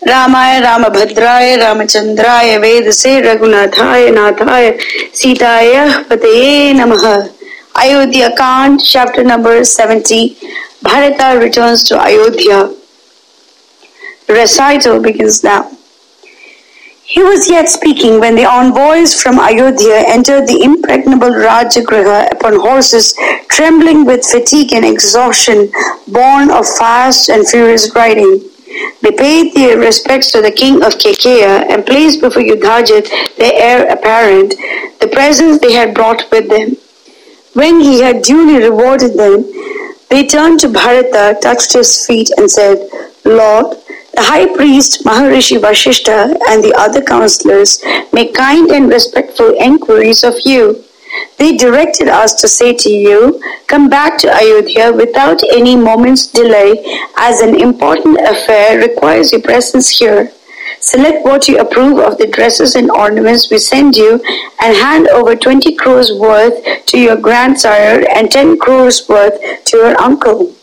रामाय रामभद्राय रामचंद्राय वेदसे रघुनाथाय नाथाय सीताय पतये नमः. Ayodhya Kand, chapter number 70. Bharata returns to Ayodhya. The recital begins now. He was yet speaking when the envoys from Ayodhya entered the impregnable Rajagriha upon horses trembling with fatigue and exhaustion, born of fast and furious riding. They paid their respects to the king of Kekeya and placed before Yudhajit, their heir apparent, the presents they had brought with them. When he had duly rewarded them, they turned to Bharata, touched his feet and said, Lord, the high priest Maharishi Vashishta and the other counselors make kind and respectful enquiries of you. They directed us to say to you, come back to Ayodhya without any moment's delay, as an important affair requires your presence here. Select what you approve of the dresses and ornaments we send you, and hand over 20 crores worth to your grandsire and 10 crores worth to your uncle.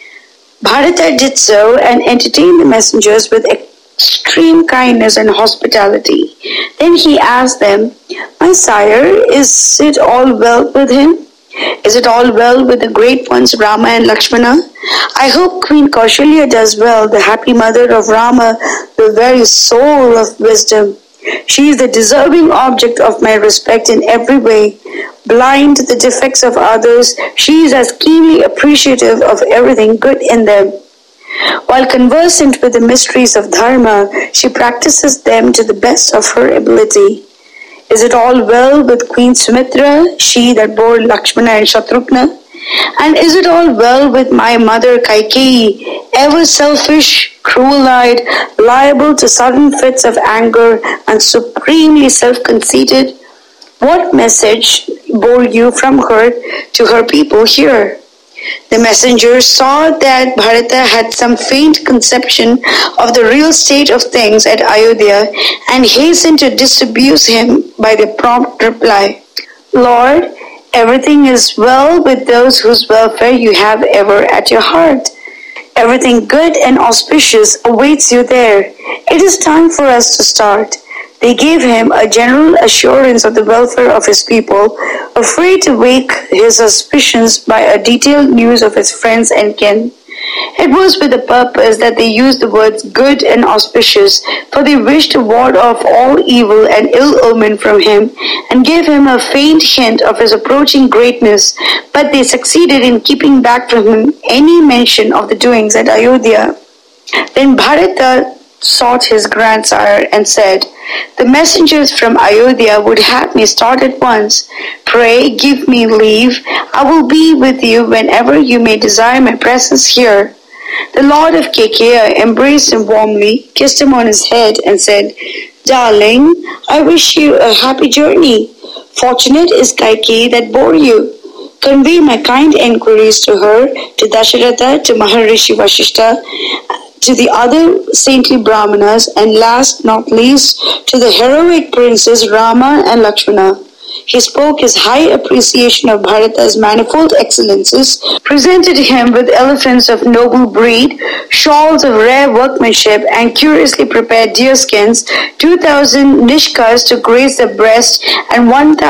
Bharata did so and entertained the messengers with extreme kindness and hospitality. Then he asked them, my sire, is it all well with him? Is it all well with the great ones Rama and Lakshmana? I hope Queen Kaushalya does well, the happy mother of Rama, the very soul of wisdom. She is the deserving object of my respect in every way. Blind to the defects of others, she is as keenly appreciative of everything good in them. While conversant with the mysteries of Dharma, she practices them to the best of her ability. Is it all well with Queen Sumitra, she that bore Lakshmana and Shatrughna? And is it all well with my mother Kaikeyi, ever selfish, cruel-eyed, liable to sudden fits of anger, and supremely self-conceited? What message bore you from her to her people here? The messengers saw that Bharata had some faint conception of the real state of things at Ayodhya and hastened to disabuse him by the prompt reply, Lord, everything is well with those whose welfare you have ever at your heart. Everything good and auspicious awaits you there. It is time for us to start. They gave him a general assurance of the welfare of his people, afraid to wake his suspicions by a detailed news of his friends and kin. It was with the purpose that they used the words good and auspicious, for they wished to ward off all evil and ill omen from him, and gave him a faint hint of his approaching greatness, but they succeeded in keeping back from him any mention of the doings at Ayodhya. Then Bharata sought his grandsire and said, the messengers from Ayodhya would have me start at once. Pray give me leave. I will be with you whenever you may desire my presence here. The Lord of Kekeya embraced him warmly, kissed him on his head and said, Darling, I wish you a happy journey. Fortunate is Kaikeyi that bore you. Convey my kind enquiries to her, to Dasharatha, to Maharishi Vashishta, to the other saintly Brahmanas, and last not least to the heroic princes Rama and Lakshmana. He spoke his high appreciation of Bharata's manifold excellences, presented him with elephants of noble breed, shawls of rare workmanship, and curiously prepared deerskins, 2,000 nishkas to grace the breast, and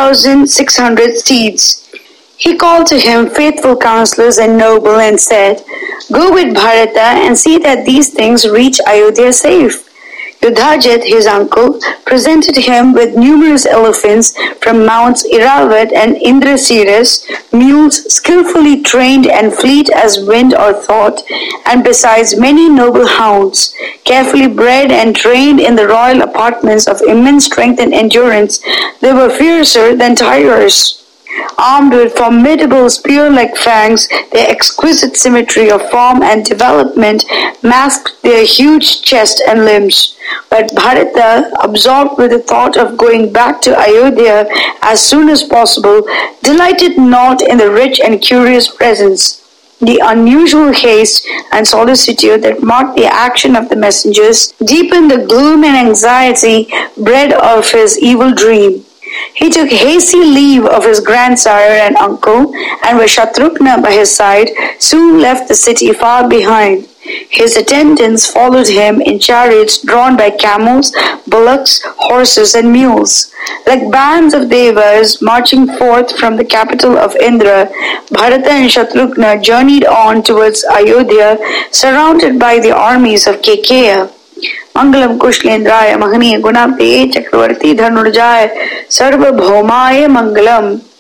1,600 steeds. He called to him faithful counselors and noble and said, Go with Bharata and see that these things reach Ayodhya safe. Yudhajit, his uncle, presented him with numerous elephants from Mounts Iravat and Indrasiras, mules skillfully trained and fleet as wind or thought, and besides many noble hounds, carefully bred and trained in the royal apartments of immense strength and endurance. They were fiercer than tigers. Armed with formidable spear-like fangs, their exquisite symmetry of form and development masked their huge chest and limbs. But Bharata, absorbed with the thought of going back to Ayodhya as soon as possible, delighted not in the rich and curious presents. The unusual haste and solicitude that marked the action of the messengers deepened the gloom and anxiety bred of his evil dream. He took hasty leave of his grandsire and uncle, and with Shatrughna by his side, soon left the city far behind. His attendants followed him in chariots drawn by camels, bullocks, horses, and mules. Like bands of devas marching forth from the capital of Indra, Bharata and Shatrughna journeyed on towards Ayodhya, surrounded by the armies of Kekeya. Mangalam Kushlendraya Mahaniya Gunapte Chakravarti Dhanurjaya Sarvabhaumaye Mangalam.